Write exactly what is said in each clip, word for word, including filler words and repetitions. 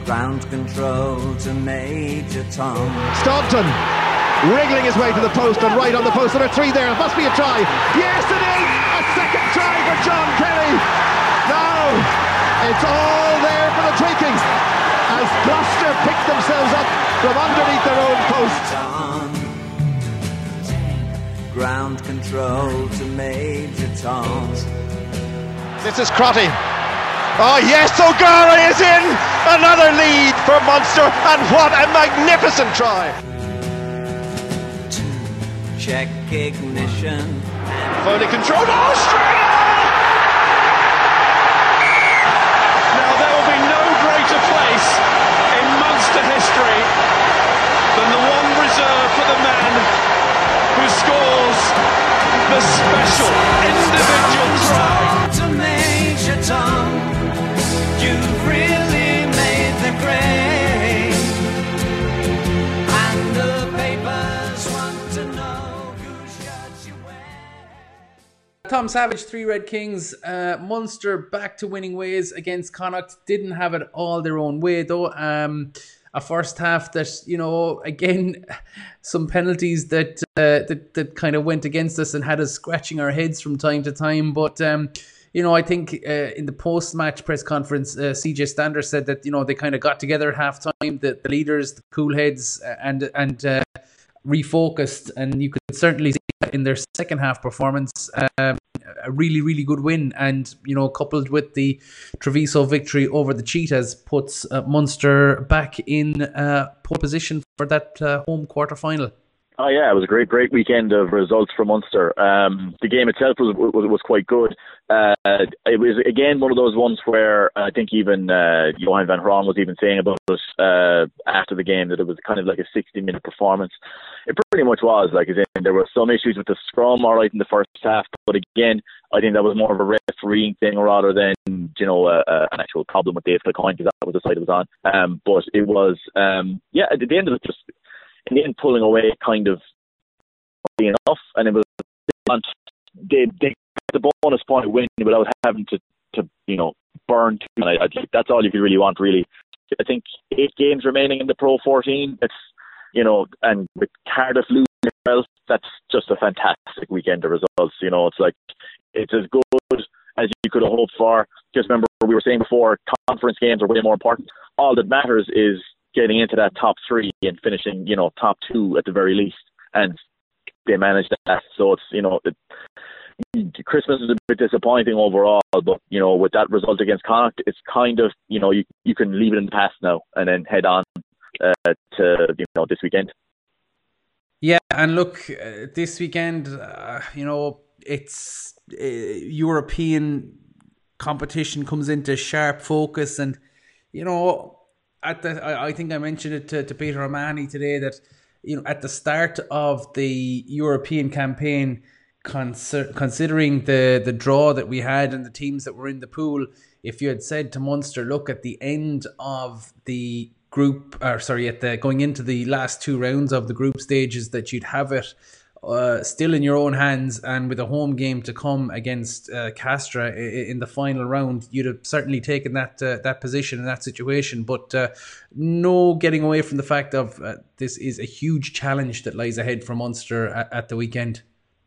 Ground control to Major Tom. Staunton wriggling his way to the post and right on the post. There are three there. It must be a try. Yes, it is! A second try for John Kelly. Now it's all there for the taking as Gloucester pick themselves up from underneath their own post. Ground control to Major Tom. This is Crotty. Oh yes, O'Gara is in! Another lead for Munster, and what a magnificent try! Check ignition. Foley controlled. Oh, straight on! Now there will be no greater place in Munster history than the one reserved for the man who scores the special individual try. To Major Tom. You've really made the grade, and the papers want to know whose shirt you wear. Tom Savage, three Red Kings. Uh, Munster back to winning ways against Connacht. Didn't have it all their own way though. Um, a first half that, you know, again, some penalties that uh, that that kind of went against us and had us scratching our heads from time to time, but. Um, You know, I think uh, in the post-match press conference, uh, C J Stander said that, you know, they kind of got together at half-time, the, the leaders, the cool heads, uh, and and uh, refocused. And you could certainly see that in their second-half performance, um, a really, really good win. And, you know, coupled with the Treviso victory over the Cheetahs, puts uh, Munster back in uh, pole position for that uh, home quarter-final. Oh yeah, it was a great, great weekend of results for Munster. Um, the game itself was was, was quite good. Uh, it was again one of those ones where I think even uh, Johan van Hraan was even saying about it uh, after the game that it was kind of like a sixty-minute performance. It pretty much was. Like, as in, there were some issues with the scrum, all right, in the first half, but again, I think that was more of a refereeing thing rather than, you know, a, a, an actual problem with Dave Kilcoyne, because that was the side it was on. Um, but it was, um, yeah, at the end of it, just. In the end, pulling away kind of enough, and it was they they the bonus point win without having to, to you know burn two. And I, I think that's all you could really want. Really, I think eight games remaining in the Pro fourteen. It's you know, and with Cardiff losing as well, that's just a fantastic weekend of results. You know, it's like it's as good as you could have hoped for. Just remember, we were saying before, conference games are way more important. All that matters is getting into that top three and finishing, you know, top two at the very least, and they managed that. So it's, you know, it, Christmas is a bit disappointing overall, but you know, with that result against Connacht, it's kind of, you know, you you can leave it in the past now and then head on uh, to, you know, this weekend. Yeah, and look, uh, this weekend, uh, you know, it's uh, European competition comes into sharp focus, and you know. At the, I, I think I mentioned it to, to Peter O'Mahony today that, you know, at the start of the European campaign, consider, considering the, the draw that we had and the teams that were in the pool, if you had said to Munster, look, at the end of the group, or sorry, at the going into the last two rounds of the group stages, that you'd have it uh, still in your own hands and with a home game to come against uh, Castra in, in the final round, you'd have certainly taken that uh, that position in that situation. But uh, no getting away from the fact of uh, this is a huge challenge that lies ahead for Munster at, at the weekend.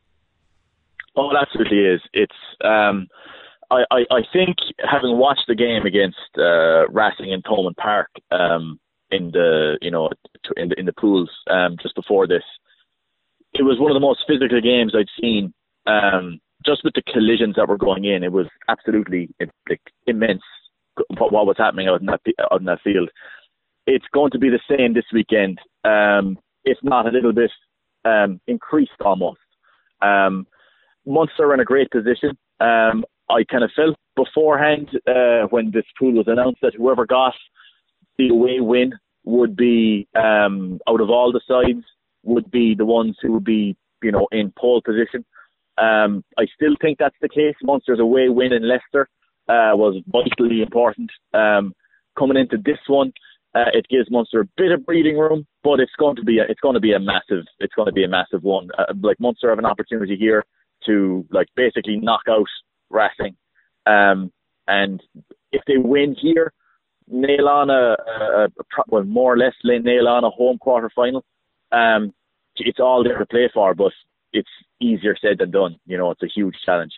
Oh, it absolutely is. It's um, I, I, I think having watched the game against uh, Racing in Thomond Park um, in the you know in the in the pools um, just before this. It was one of the most physical games I'd seen. Um, just with the collisions that were going in, it was absolutely like, immense what, what was happening out in that out in that field. It's going to be the same this weekend, um, if not a little bit um, increased almost. Um, Munster are in a great position. Um, I kind of felt beforehand uh, when this pool was announced that whoever got the away win would be, um, out of all the sides, would be the ones who would be, you know, in pole position. Um, I still think that's the case. Munster's away win in Leicester uh, was vitally important. Um, coming into this one, uh, it gives Munster a bit of breathing room, but it's going to be a, it's going to be a massive it's going to be a massive one. Uh, like Munster have an opportunity here to like basically knock out Racing, um, and if they win here, nail on a, a, a well, more or less nail on a home quarter final. Um, it's all there to play for, but it's easier said than done. You know, it's a huge challenge.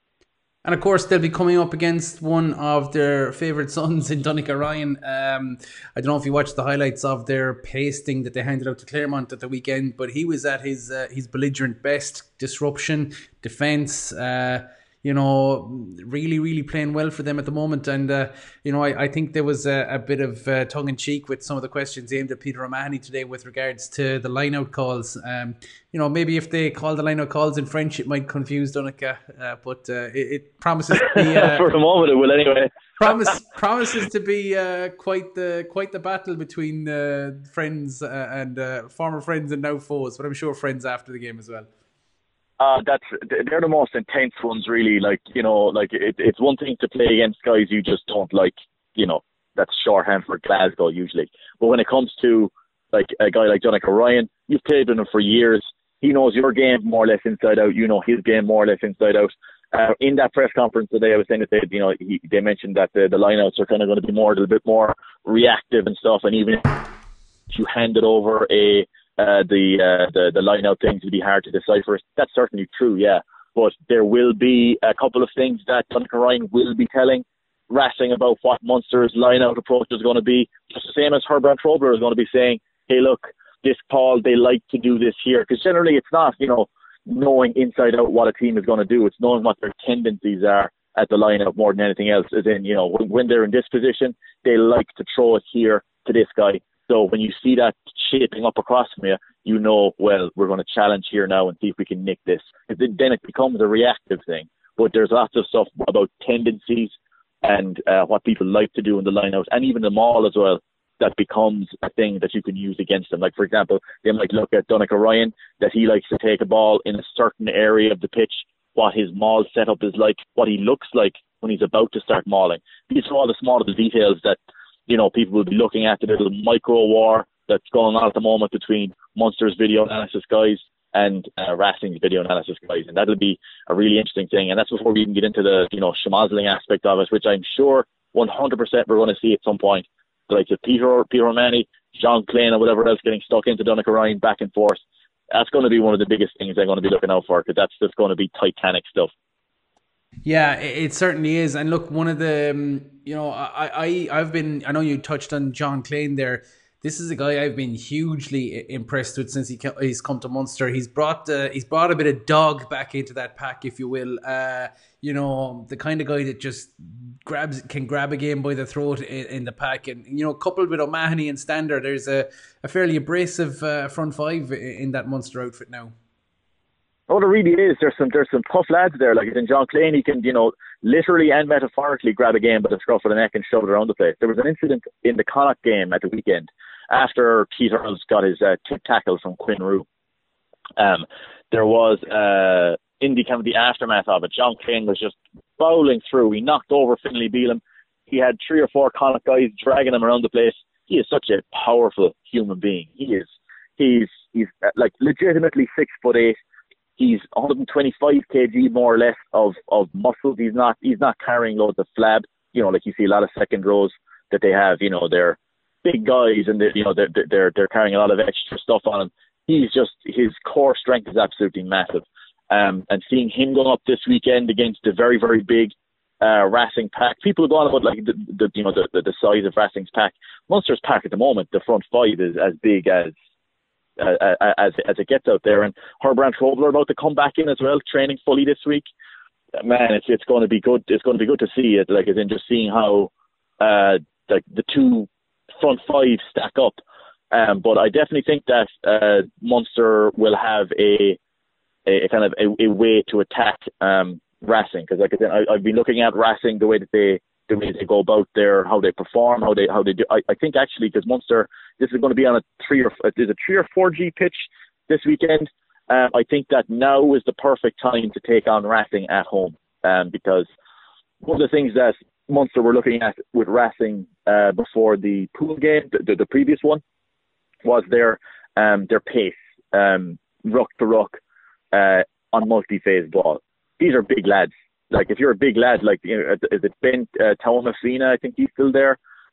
And of course, they'll be coming up against one of their favourite sons in Donnacha Ryan. Um, I don't know if you watched the highlights of their pasting that they handed out to Claremont at the weekend, but he was at his uh, his belligerent best. Disruption, defence, uh, you know, really, really playing well for them at the moment. And, uh, you know, I, I think there was a, a bit of uh, tongue-in-cheek with some of the questions aimed at Peter O'Mahony today with regards to the line-out calls. Um, you know, maybe if they call the line-out calls in French, it might confuse Donnacha, uh, but uh, it, it promises to be... Uh, For the moment, it will anyway. promise, promises to be uh, quite the quite the battle between uh, friends uh, and uh, former friends and now foes, but I'm sure friends after the game as well. Uh, that's they're the most intense ones, really. Like, you know, like it, it's one thing to play against guys you just don't like. You know, that's shorthand for Glasgow usually. But when it comes to like a guy like Donnacha Ryan, you've played with him for years. He knows your game more or less inside out. You know his game more or less inside out. Uh, in that press conference today, I was saying that they, you know, he, they mentioned that the, the lineouts are kind of going to be more a little bit more reactive and stuff. And even if you handed over a Uh, the, uh, the the line-out things would be hard to decipher. That's certainly true, yeah. But there will be a couple of things that Donnacha Ryan will be telling Racing about what Munster's line-out approach is going to be. Just the same as Herbrand Trobler is going to be saying, hey, look, this call, they like to do this here. Because generally it's not, you know, knowing inside out what a team is going to do. It's knowing what their tendencies are at the line-out more than anything else. As in, you know, when, when they're in this position, they like to throw it here to this guy. So when you see that shaping up across from you, you know, well, we're going to challenge here now and see if we can nick this. Then it becomes a reactive thing. But there's lots of stuff about tendencies and uh, what people like to do in the line-out, and even the maul as well, that becomes a thing that you can use against them. Like, for example, they might look at Donnacha Ryan, that he likes to take a ball in a certain area of the pitch, what his maul setup is like, what he looks like when he's about to start mauling. These are all the small little details that, you know, people will be looking at, the little micro war that's going on at the moment between Munster's video analysis guys and uh, Racing's video analysis guys. And that'll be a really interesting thing. And that's before we even get into the, you know, schmozzling aspect of it, which I'm sure one hundred percent we're going to see at some point. Like the Peter, Peter O'Mahony, John Klein or whatever else getting stuck into Donnacha Ryan back and forth. That's going to be one of the biggest things they're going to be looking out for, because that's just going to be Titanic stuff. Yeah, it certainly is. And look, one of the, um, you know, I, I, I've been, I know you touched on John Klein there. This is a guy I've been hugely impressed with since he he's come to Munster. He's brought uh, he's brought a bit of dog back into that pack, if you will. Uh, you know, the kind of guy that just grabs can grab a game by the throat in, in the pack. And, you know, coupled with O'Mahony and Stander, there's a, a fairly abrasive uh, front five in that Munster outfit now. Oh, there really is. There's some there's some tough lads there. Like in John Klein, he can, you know, literally and metaphorically grab a game by the scruff of the neck and shove it around the place. There was an incident in the Connacht game at the weekend after Keith Earls got his uh, tip tackle from Quinn Roux. Um, there was uh, in the kind of the aftermath of it, John Klein was just bowling through. He knocked over Finlay Beelum. He had three or four Connacht guys dragging him around the place. He is such a powerful human being. He is. He's he's uh, like legitimately six foot eight. He's one hundred twenty-five kilograms more or less of, of muscles. He's not he's not carrying loads of flab. You know, like you see a lot of second rows that they have. You know, they're big guys and they you know they're they're they're carrying a lot of extra stuff on him. He's just his core strength is absolutely massive. Um, and seeing him going up this weekend against the very very big uh, Racing pack. People are going about like the, the you know the, the the size of Racing's pack. Munster's pack at the moment, the front five is as big as. Uh, as as it gets out there, and Herbrand Trobler about to come back in as well, training fully this week. Man, it's it's going to be good. It's going to be good to see it. Like, as in just seeing how uh like the two front five stack up. Um, but I definitely think that uh Munster will have a a, a kind of a, a way to attack um Racing, because like I said, I, I've been looking at Racing the way that they. the way they go about their, how they perform, how they how they do. I, I think actually, because Munster, this is going to be on a three or there's a three or four G pitch this weekend. Um, I think that now is the perfect time to take on Racing at home, um, because one of the things that Munster were looking at with Racing uh, before the pool game, the, the, the previous one, was their um, their pace, um, ruck to ruck, uh, on multi-phase ball. These are big lads. Like, if you're a big lad, like, you know, is it Ben uh, Taumafina? I think he's still there.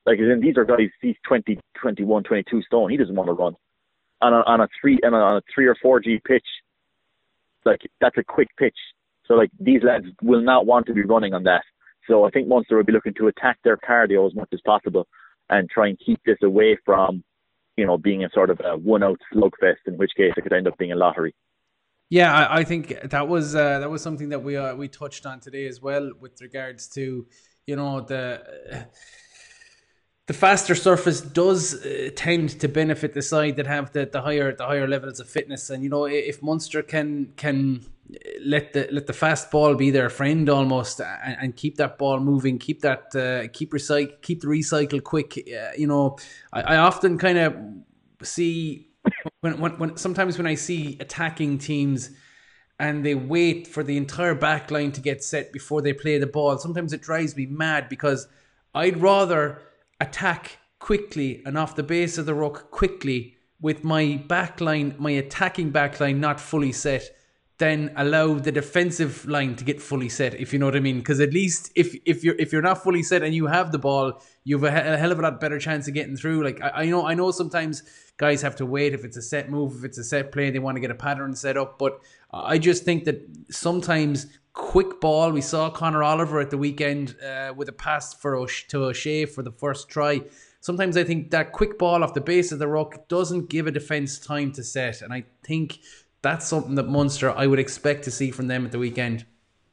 Like, as in, these are guys, he's twenty, twenty-one, twenty-two stone. He doesn't want to run. On a, on a three and on a three or four G pitch, like, that's a quick pitch. So, like, these lads will not want to be running on that. So I think Munster will be looking to attack their cardio as much as possible and try and keep this away from, you know, being a sort of a one-out slugfest, in which case it could end up being a lottery. Yeah, I, I think that was uh, that was something that we uh, we touched on today as well, with regards to, you know, the uh, the faster surface does uh, tend to benefit the side that have the, the higher the higher levels of fitness. And, you know, if Munster can can let the let the fast ball be their friend almost, and, and keep that ball moving, keep that uh, keep recycle keep the recycle quick. Uh, you know, I, I often kind of see. When, when, when sometimes when I see attacking teams and they wait for the entire back line to get set before they play the ball, sometimes it drives me mad, because I'd rather attack quickly and off the base of the ruck quickly with my back line, my attacking back line not fully set, than allow the defensive line to get fully set, if you know what I mean. Because at least if if you're if you're not fully set and you have the ball, you have a, a hell of a lot better chance of getting through. Like, I, I know I know sometimes guys have to wait if it's a set move, if it's a set play, they want to get a pattern set up. But I just think that sometimes quick ball, we saw Conor Oliver at the weekend uh, with a pass for O'Sh- to O'Shea for the first try. Sometimes I think that quick ball off the base of the ruck doesn't give a defence time to set. And I think that's something that Munster, I would expect to see from them at the weekend.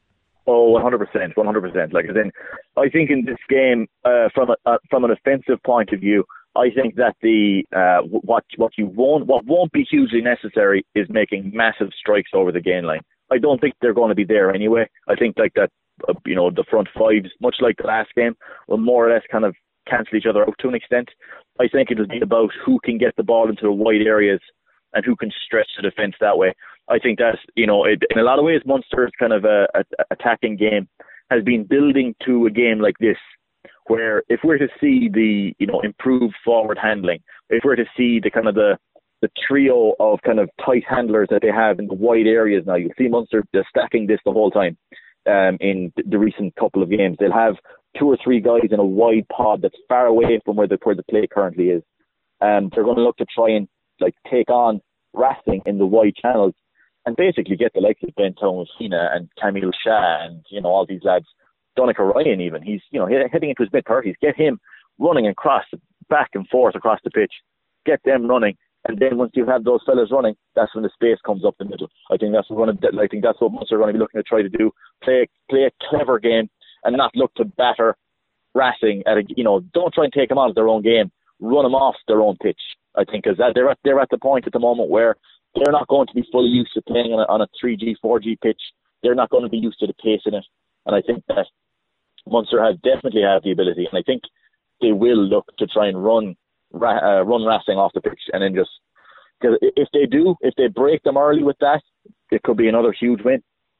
Oh, one hundred percent, one hundred percent. Like, then, I think in this game, uh, from a, uh, from an offensive point of view, I think that the uh, what what you won't what won't be hugely necessary is making massive strikes over the gain line. I don't think they're going to be there anyway. I think like that, uh, you know, the front fives, much like the last game, will more or less kind of cancel each other out to an extent. I think it'll be about who can get the ball into the wide areas and who can stretch the defence that way. I think that, you know, it, in a lot of ways, Munster's kind of a, a, attacking game has been building to a game like this, where if we're to see the, you know, improved forward handling, if we're to see the kind of the, the trio of kind of tight handlers that they have in the wide areas now, you'll see Munster stacking this the whole time um, in the recent couple of games. They'll have two or three guys in a wide pod that's far away from where the, where the play currently is. Um, they're going to look to try and like take on Racing in the wide channels and basically get the likes of Ben Tomasina and Camille Shah and, you know, all these lads, Donica Ryan even, he's, you know, heading into his mid-thirties, get him running across, back and forth across the pitch, get them running, and then once you have those fellas running, that's when the space comes up the middle. I think that's what we're going to, I think that's what Munster are going to be looking to try to do, play, play a clever game and not look to batter Racing at a, you know, don't try and take them out of their own game, run them off their own pitch. I think because they're at, they're at the point at the moment where they're not going to be fully used to playing on a, on a three G, four G pitch. They're not going to be used to the pace in it. And I think that Munster have definitely have the ability. And I think they will look to try and run uh, run Racing off the pitch. And then just, because if they do, if they break them early with that, it could be another huge win.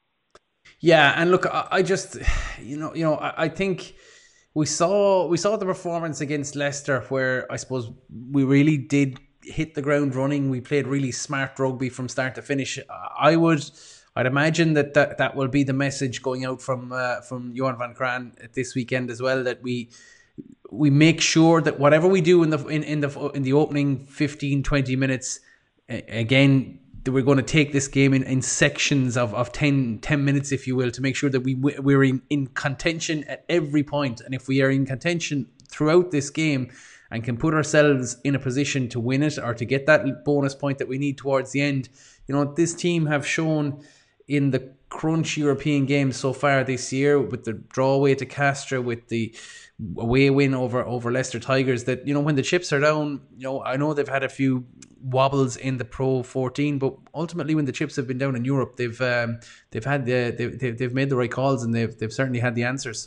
Yeah, and look, I, I just, you know, you know, I, I think... We saw we saw the performance against Leicester, where I suppose we really did hit the ground running. We played really smart rugby from start to finish. I would, I'd imagine that that, that will be the message going out from uh, from Johan van Graan this weekend as well. That we we make sure that whatever we do in the in, in the in the opening fifteen, twenty minutes, again, that we're going to take this game in, in sections of, of ten, ten minutes, if you will, to make sure that we, we're in, in contention at every point. And if we are in contention throughout this game and can put ourselves in a position to win it or to get that bonus point that we need towards the end, you know, this team have shown in the crunch European games so far this year, with the draw away to Castres, with the away win over, over Leicester Tigers, that, you know, when the chips are down, you know, I know they've had a few wobbles in the Pro fourteen, but ultimately when the chips have been down in Europe, they've um, they've had the they've they've made the right calls, and they've they've certainly had the answers.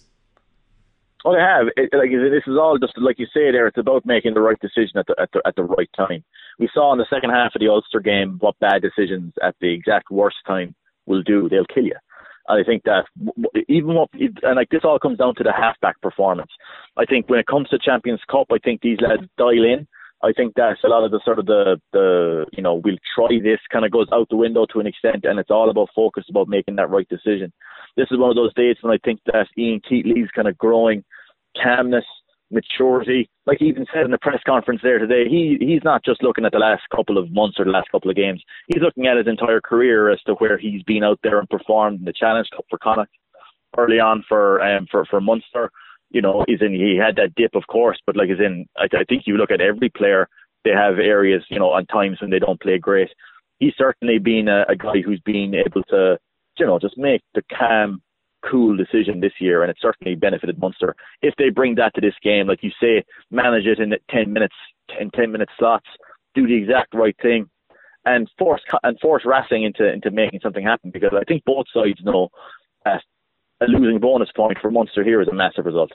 Oh, they have. It, like this is all just like you say there. It's about making the right decision at the at the at the right time. We saw in the second half of the Ulster game what bad decisions at the exact worst time will do. They'll kill you. And I think that even what, and like this all comes down to the halfback performance. I think when it comes to Champions Cup, I think these lads dial in. I think that's a lot of the sort of the, the you know, we'll try this kind of goes out the window to an extent, and it's all about focus, about making that right decision. This is one of those days when I think that Ian Keatley's kind of growing calmness, maturity. Like he even said in the press conference there today, he he's not just looking at the last couple of months or the last couple of games. He's looking at his entire career as to where he's been out there and performed in the Challenge Cup for Connacht, early on for um for, for Munster. You know, he's in he had that dip, of course, but like as in I, I think you look at every player, they have areas, you know, on times when they don't play great. He's certainly been a, a guy who's been able to, you know, just make the calm, cool decision this year, and it certainly benefited Munster. If they bring that to this game, like you say, manage it in ten minutes, in ten minute slots, do the exact right thing, and force and force Racing into into making something happen. Because I think both sides know that a losing bonus point for Munster here is a massive result.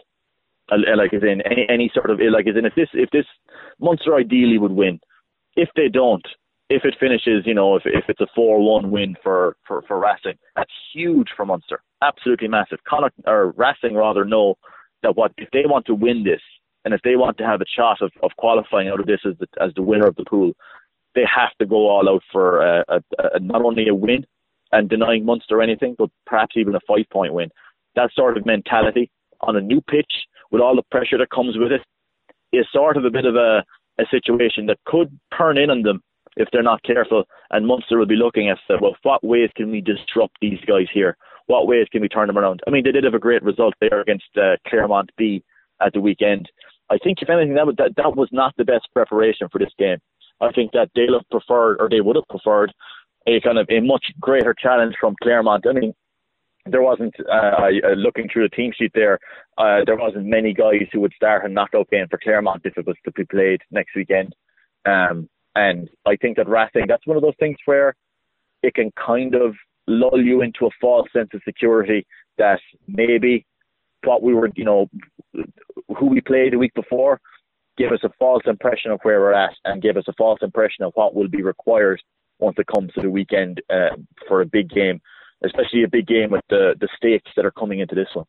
Like as in any any sort of like as in if this if this Munster ideally would win, if they don't. If it finishes, you know, if if it's a four one win for, for, for Racing, that's huge for Munster. Absolutely massive. Connacht, or Racing rather, know that what if they want to win this, and if they want to have a shot of, of qualifying out of this as the, as the winner of the pool, they have to go all out for a, a, a, not only a win and denying Munster anything, but perhaps even a five-point win. That sort of mentality on a new pitch, with all the pressure that comes with it, is sort of a bit of a, a situation that could turn in on them if they're not careful, and Munster will be looking at, well, what ways can we disrupt these guys here? What ways can we turn them around? I mean, they did have a great result there against uh, Claremont B at the weekend. I think, if anything, that, that that was not the best preparation for this game. I think that they'll have preferred, or they would have preferred, a kind of a much greater challenge from Claremont. I mean, there wasn't, uh, uh, looking through the team sheet there, uh, there wasn't many guys who would start a knockout game for Claremont if it was to be played next weekend. Um, And I think that Racing, that's one of those things where it can kind of lull you into a false sense of security that maybe what we were, you know, who we played the week before, give us a false impression of where we're at and give us a false impression of what will be required once it comes to the weekend uh, for a big game, especially a big game with the, the stakes that are coming into this one.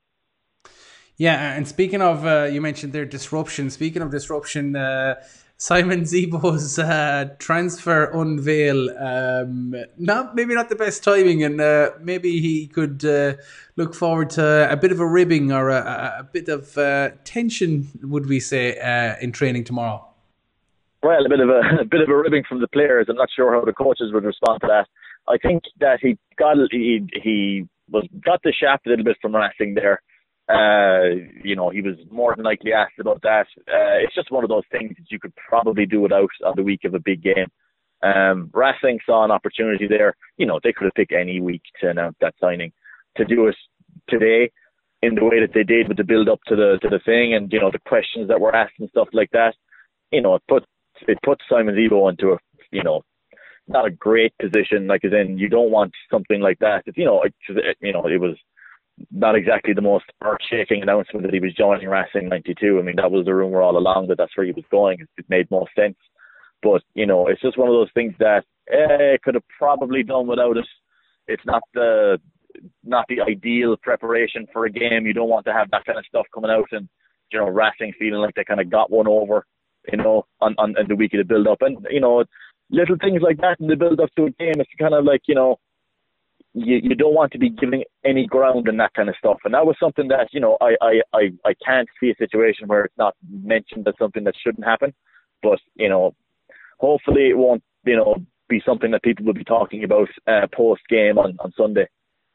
Yeah, and speaking of, uh, you mentioned their disruption. Speaking of disruption, uh, Simon Zebo's uh, transfer unveil, um, not maybe not the best timing, and uh, maybe he could uh, look forward to a bit of a ribbing or a, a bit of uh, tension, would we say, uh, in training tomorrow? Well, a bit of a, a bit of a ribbing from the players. I'm not sure how the coaches would respond to that. I think that he got he he was got the shaft a little bit from Racing there. Uh, you know, he was more than likely asked about that. Uh, it's just one of those things that you could probably do without on the week of a big game. Um, Racing saw an opportunity there. You know, they could have picked any week to announce that signing. To do it today in the way that they did with the build up to the to the thing, and you know the questions that were asked and stuff like that. You know, it put it put Simon Zebo into a you know not a great position. Like as in, you don't want something like that. It's, you know, it, you know, it was not exactly the most earth-shaking announcement that he was joining Racing ninety-two. I mean, that was the rumour all along that that's where he was going. It made more sense. But, you know, it's just one of those things that eh, could have probably done without it. It's not the not the ideal preparation for a game. You don't want to have that kind of stuff coming out and, you know, Racing feeling like they kind of got one over, you know, on, on, on the week of the build-up. And, you know, little things like that in the build-up to a game, it's kind of like, you know, You, you don't want to be giving any ground and that kind of stuff. And that was something that, you know, I, I, I, I can't see a situation where it's not mentioned as something that shouldn't happen. But, you know, hopefully it won't, you know, be something that people will be talking about uh, post-game on, on Sunday.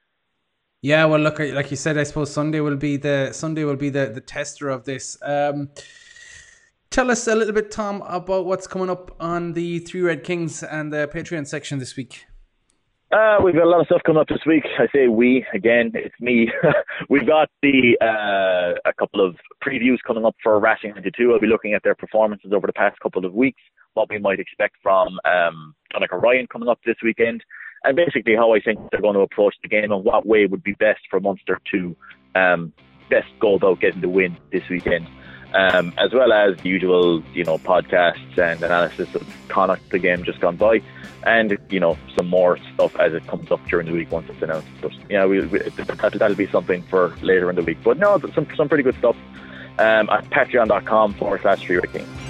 Yeah, well, look, like you said, I suppose Sunday will be the Sunday will be the, the tester of this. Um, tell us a little bit, Tom, about what's coming up on the Three Red Kings and the Patreon section this week. Uh, we've got a lot of stuff coming up this week. I say we, again, it's me. We've got the uh, a couple of previews coming up for Racing ninety-two. I'll be looking at their performances over the past couple of weeks, what we might expect from um, Donnacha Ryan coming up this weekend, and basically how I think they're going to approach the game and what way would be best for Munster to um, best go about getting the win this weekend. Um, as well as the usual, you know, podcasts and analysis of Connacht, the game just gone by, and, you know, some more stuff as it comes up during the week once it's announced. But, yeah, we, we, that, that'll be something for later in the week. But no, some some pretty good stuff um, at patreon.com forward slash Three Red Kings.